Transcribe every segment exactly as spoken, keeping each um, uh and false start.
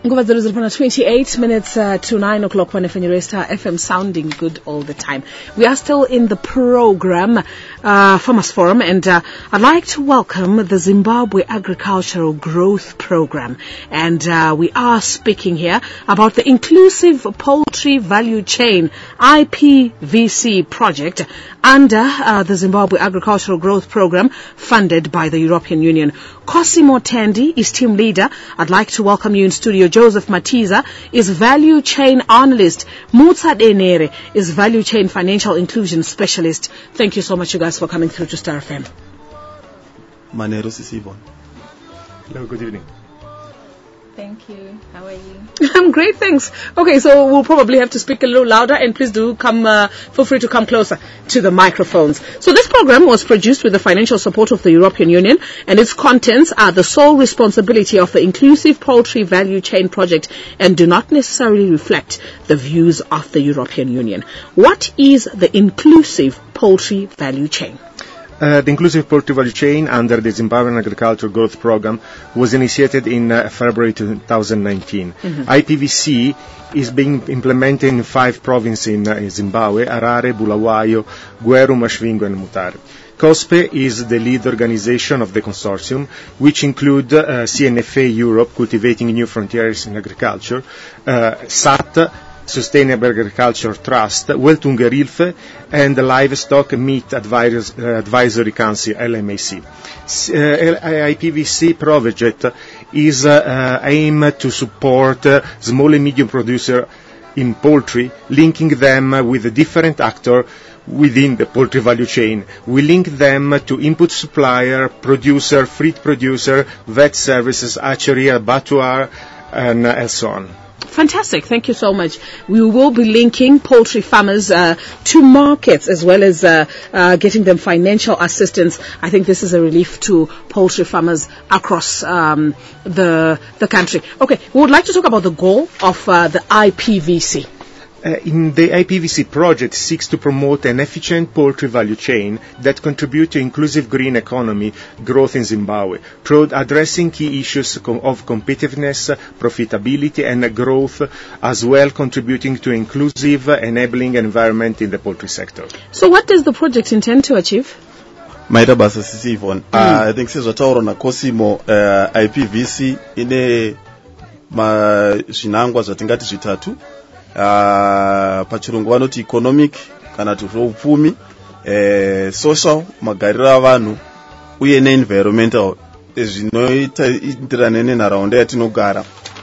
twenty-eight minutes uh, to nine o'clock when Star F M sounding good all the time. We are still in the program, uh, Farmers Forum, and uh, I'd like to welcome the Zimbabwe Agricultural Growth Program. And uh, we are speaking here about the Inclusive Poultry Value Chain, I P V C project under uh, the Zimbabwe Agricultural Growth Program funded by the European Union. Cosimo Tendi is team leader. I'd like to welcome you in studio. Joseph Matiza is value chain analyst. Mutsa Denere is value chain financial inclusion specialist. Thank you so much, you guys, for coming through to Star F M. Manero Sisibon. Hello, good evening. Thank you. How are you? I'm great, thanks. Okay, so we'll probably have to speak a little louder, and please do come, uh, feel free to come closer to the microphones. So this program was produced with the financial support of the European Union, and its contents are the sole responsibility of the Inclusive Poultry Value Chain project and do not necessarily reflect the views of the European Union. What is the Inclusive Poultry Value Chain? Uh, the Inclusive Poultry Value Chain under the Zimbabwean Agricultural Growth Program was initiated in uh, February two thousand nineteen. Mm-hmm. I P V C is being implemented in five provinces in, uh, in Zimbabwe: Harare, Bulawayo, Gweru, Masvingo and Mutare. COSPE is the lead organization of the consortium, which include uh, C N F A Europe, Cultivating New Frontiers in Agriculture, uh, S A T, Sustainable Agriculture Trust, Weltungerilfe, and the Livestock Meat Advis- uh, Advisory Council, L M A C. Uh, I P V C project is uh, uh, aimed to support uh, small and medium producers in poultry, linking them uh, with a different actor within the poultry value chain. We link them to input supplier, producer, feed producer, vet services, hatchery, abattoir, and, uh, and so on. Fantastic. Thank you so much. We will be linking poultry farmers uh, to markets as well as uh, uh, getting them financial assistance. I think this is a relief to poultry farmers across um, the the country. Okay, we would like to talk about the goal of uh, the I P V C. Uh, in the I P V C project seeks to promote an efficient poultry value chain that contribute to inclusive green economy growth in Zimbabwe through addressing key issues com- of competitiveness, profitability and growth, as well contributing to inclusive, enabling environment in the poultry sector. So what does the project intend to achieve? Maita basa sisivon. I think sezvataura na Cosimo uh, I P V C ine ma zvinangwa zvatingati zvitatu. Uh, pachirungu vanoti economic kana kuti zveupfumi, eh, social magariro avanhu uye neenvironmental zvinoita indirane nenharaunda yatinogara.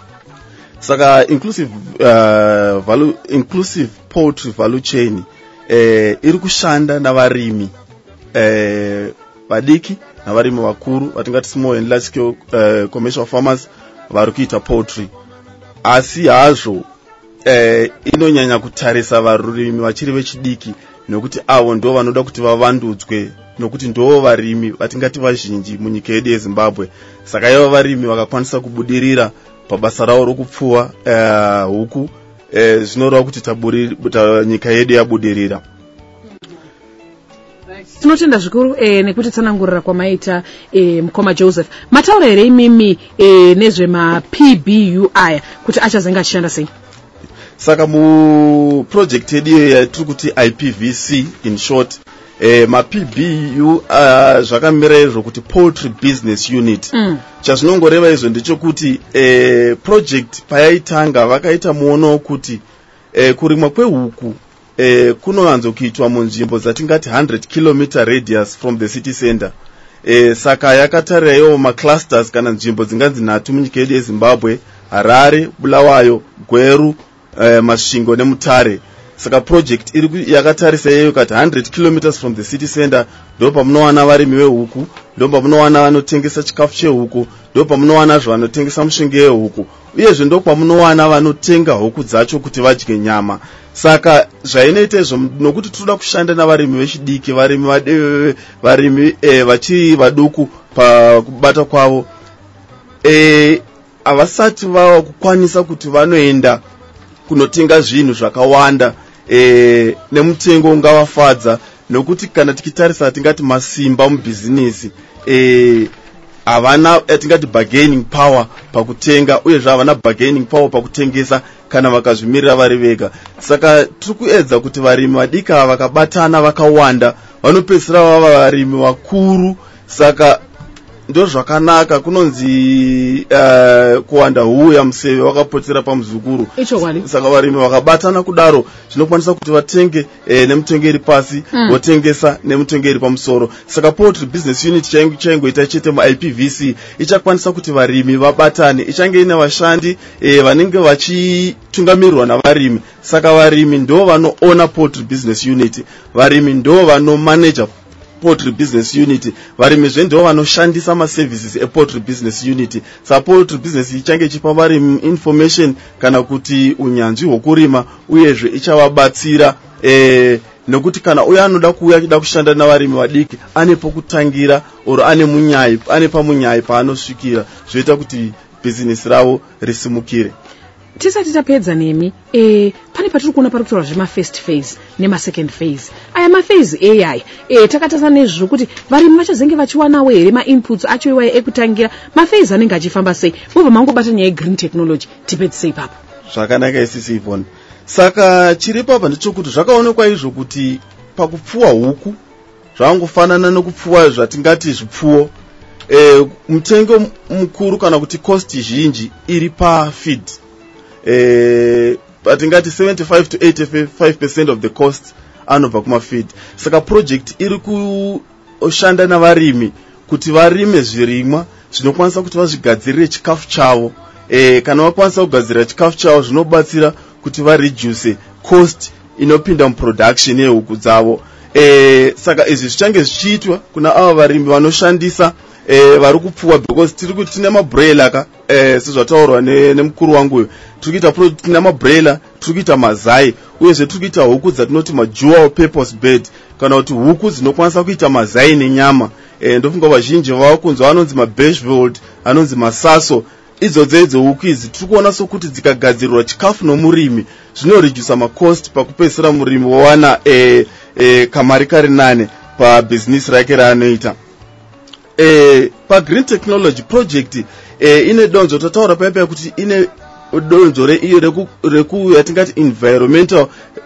Saka inclusive uh, value, inclusive poultry value chain eh, iri kushanda navarimi eh, vadiki navarimi vakuru vatingati small and large scale uh, commercial farmers vari kuita poultry. Asi hazvo Eh, inonyanya kutarisa varimi vachiri vechidiki nokuti avo ndo vanoda kuti vavandudzwe nokuti ndo varimi vatingati vazhinji munyika yedu yeZimbabwe. Saka ivo varimi vakakwanisa kubudirira pabasa ravo rokupfuwa eh, huku eh, zvinoreva kuti taburi nyika yedu yabudirira. Tinotenda zvikuru eh, nekuti tsanangurira kwamaita eh, mukoma Joseph. Mataura here imimi eh, nezve ma P B U I kuti achazenge achishanda sei? Saka mu project yedu yatiri kuti I P V C in short, eh, ma P B U uh, zvakamira izvo kuti Poultry Business Unit. Mm. Chazvinongoreva izvo ndechekuti eh, project payaitanga vakaita muono kuti eh, kurimwa kwehuku eh, kunowanzo kuitwa munzvimbo dzatingati one hundred kilometer radius from the city center. Eh, saka yakatarira iwo ma clusters kana nzvimbo dzinganzi nhatu munyika yedu yeZimbabwe: Harare, Bulawayo, Gweru, Uh, Masvingo neMutare. Saka project iri yakatarisa yeyo kati one hundred kilometers from the city center ndopa munowana varimi vehuku, ndopa munowana vanotengesa chikafu chehuku, ndopa munowana zvanotengesa mushonge yehuku, uyezve ndokwa munowana vanotenga huku dzacho kuti vadye nyama. Saka zvainoita izvo nokuti tinoda kushanda navarimi vechidiki, varimi vade, varimi eh, vachiri vaduku pakubata kwavo, eh, avasati vava kukwanisa kuti vanoenda kunotenga zvinhu zvakawanda eh, nemutengo ungavafadza, nokuti kana tikitarisa tingati masimba mubizinesi eh, havana yatingati bargaining power pakutenga uyezve havana bargaining power pakutengesa kana vakazvimirira vari vega. Saka tiri kuedza kuti varimi vadiki ava vakabatana vakawanda vanopedzisira vava varimi vakuru. Saka ndo zvakanaka kunonzi uh, kuwanda huya museve wakapotera pamuzukuru. Saka varimi vakabatana kudaro zvinokwanisa kuti vatenge eh, nemitengo iri pasi mm. votengesa nemitengo iri pamusoro. Saka poultry business unit chaingu chaingu ita chete mu I P V C ichakwanisa kuti varimi vabatane, ichange ina vashandi eh, vanenge vachitungamirirwa navarimi. Saka varimi ndo vanoona poultry business unit, varimi ndo vano manager poultry business unit, varimi zvendo vanoshandisa ma services e poultry business unit. Sa poultry business ichange chipa varimi information kana kuti unyanzvi hwokurima uyezve ichavabatsira eh nokuti kana uya anoda kuuya kuda kushanda navarimi vadiki ane pokutangira or ane munyai ane pamunyai paanosvikira zvoita kuti business ravo risimukire. Tisati tapedza nemi eh pane patiri kuona pari kutora zvema first phase nema second phase. Aya ma phase A I eh takatasa nezvo kuti varimi vachazenge vachiwana we ma inputs acho iwaye ekutangira ma phase anenge achifamba sei. Mubva mangobata nyaya green technology tipedzise ipapo. Zvakanaka isisi ipona. Saka chiri papa ndichokuti zvakaonekwa izvo kuti pakupfuwa huku zvangofanana nekupfuwa zvatingati zvipfuwo eh mutengo mukuru kana kuti cost zhinji iri pa feed. Eh, patingati seventy-five to eighty-five percent of the cost anobva kuma feed. Saka project iri kushanda navarimi kuti varime zvirimwa zvinokwanisa kuti vazvigadzirire chikafu chavo. Eh, kana vakwanisa kugadzirira chikafu chavo zvinobatsira kuti va reduce cost inopinda mu production yehuku dzavo. Eh, saka izvi zvichange zvichiitwa kuna ava varimi vanoshandisa eh vari kupfuwa because tiri kuti tine mabroiler ka eh sezvataurwa ne nemukuru wangu uyu tiri kuita product tine mabroiler tiri kuita mazai uyezve tiri kuita huku dzatinoti ma dual purpose bird kana kuti huku dzinokwanisa kuita mazai nenyama. Eh ndofunga vazhinji vava kunzwa vanonzi ma Bushveld anonzi masaso. Idzo dzedzo huku idzi tiri kuona sokuti dzikagadzirirwa chikafu nomurimi zvinoreduce ma cost pakupedzisira murimi wawana eh eh kamari kari nane pa business rake raanoita. Eh, pa green technology project eh, ine donzo tataura paipa kuti ine donzo re iyo reku, reku yatingati environmental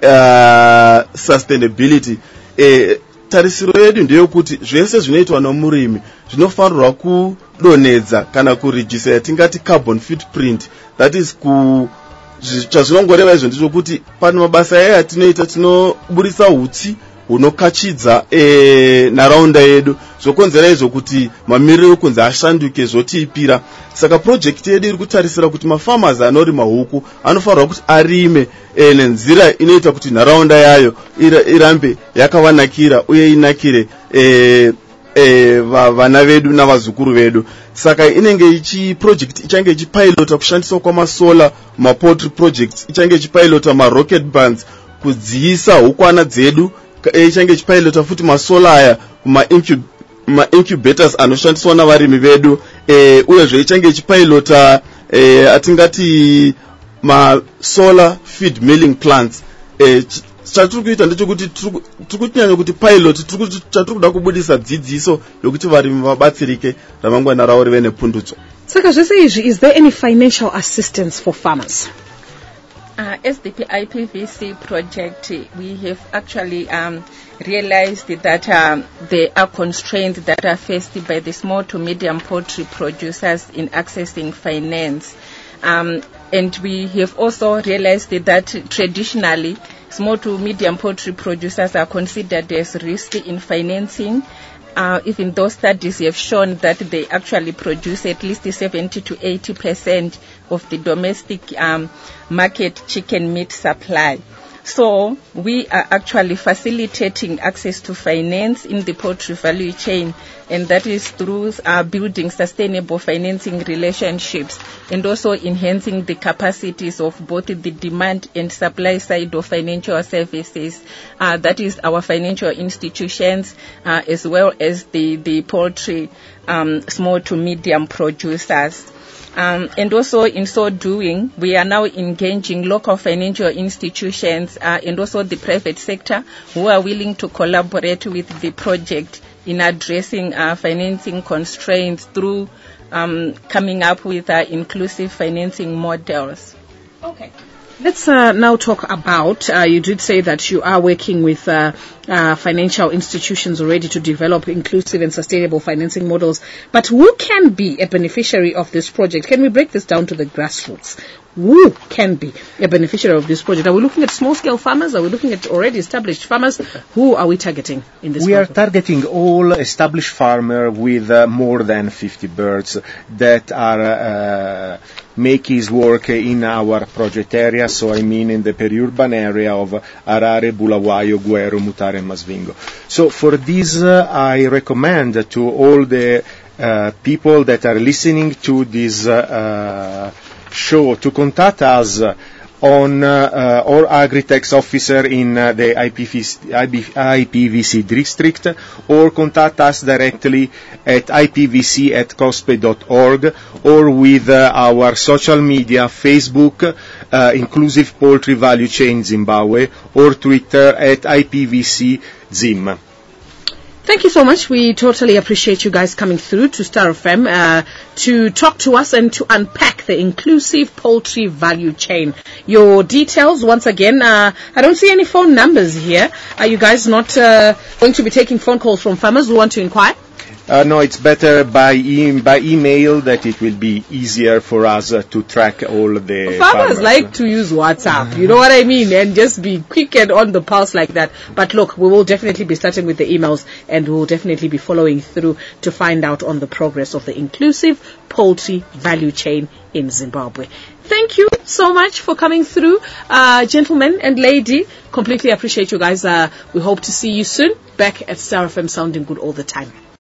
uh, sustainability. Eh, tarisiro yedu ndiyo kuti zvese zvinoitwa nomurimi zvinofanirwa kudonedza kana kureduce yatingati carbon footprint, that is ku chazvinongoreva izvo ndicho kuti pane mabasa aya tinoita tinoburisa hutsi hunokachidza eh nharaunda yedu zvokonzera izvo kuti mamiriro ekunzi ashanduke zvotiipira. Saka project yedu iri kutarisira kuti mafarmers anorima huku anofanirwa kuti arime eh, nenzira inoita kuti nharaunda yayo irambe yakavanakira uye inakire eh, eh, vana vedu navazukuru vedu. Saka inenge ichi project ichange ichipilota kushandiswa kwamasolar ma poultry projects, ichange ichipilota ma rocket bands kudziisa hukwana dzedu, ichange ichipilota futi masolar aya kuma incub ma incubators anoshandiswa navarimi vedu. Eh uyezve ichange ichipilota eh atingati ma solar feed milling plants. Eh chatiri kuita ndechekuti tiri kutinyanya kuti pilot tiri kuda kubudisa dzidziso yokuti varimi vabatsirike ramangwana ravo rive nepundudzo. Saka zvese izvi, is there any financial assistance for farmers? Uh, as the I P V C project, we have actually um, realized that um, there are constraints that are faced by the small to medium poultry producers in accessing finance. Um, and we have also realized that traditionally, small to medium poultry producers are considered as risky in financing. Uh, even though studies have shown that they actually produce at least seventy to eighty percent of the domestic um, market chicken meat supply. So we are actually facilitating access to finance in the poultry value chain, and that is through uh, building sustainable financing relationships and also enhancing the capacities of both the demand and supply side of financial services. Uh, that is our financial institutions uh, as well as the, the poultry um, small to medium producers. Um, and also in so doing, we are now engaging local financial institutions uh, and also the private sector who are willing to collaborate with the project in addressing uh, financing constraints through um, coming up with uh, inclusive financing models. Okay. Let's uh, now talk about, uh, you did say that you are working with uh, uh, financial institutions already to develop inclusive and sustainable financing models, but who can be a beneficiary of this project? Can we break this down to the grassroots? Who can be a beneficiary of this project? Are we looking at small-scale farmers? Are we looking at already established farmers? Who are we targeting in this We project? are targeting all established farmers with uh, more than fifty birds that are uh, make his work in our project area, so I mean in the peri-urban area of Harare, Bulawayo, Gweru, Mutare and Masvingo. So for this uh, I recommend to all the uh, people that are listening to this uh, show to contact us on uh, uh, or agri-tax officer in uh, the I P V C district, or contact us directly at I P V C at cospe dot org, or with uh, our social media, Facebook, uh, Inclusive Poultry Value Chain Zimbabwe, or Twitter at I P V C Zim. Thank you so much. We totally appreciate you guys coming through to Star F M uh, to talk to us and to unpack the inclusive poultry value chain. Your details, once again, uh, I don't see any phone numbers here. Are you guys not uh, going to be taking phone calls from farmers who want to inquire? Uh, no, it's better by e- by email, that it will be easier for us uh, to track all the farmers. farmers. Like to use WhatsApp, you know what I mean, and just be quick and on the pulse like that. But look, we will definitely be starting with the emails, and we will definitely be following through to find out on the progress of the inclusive poultry value chain in Zimbabwe. Thank you so much for coming through, uh, gentlemen and lady. Completely appreciate you guys. Uh, we hope to see you soon back at Star F M sounding good all the time.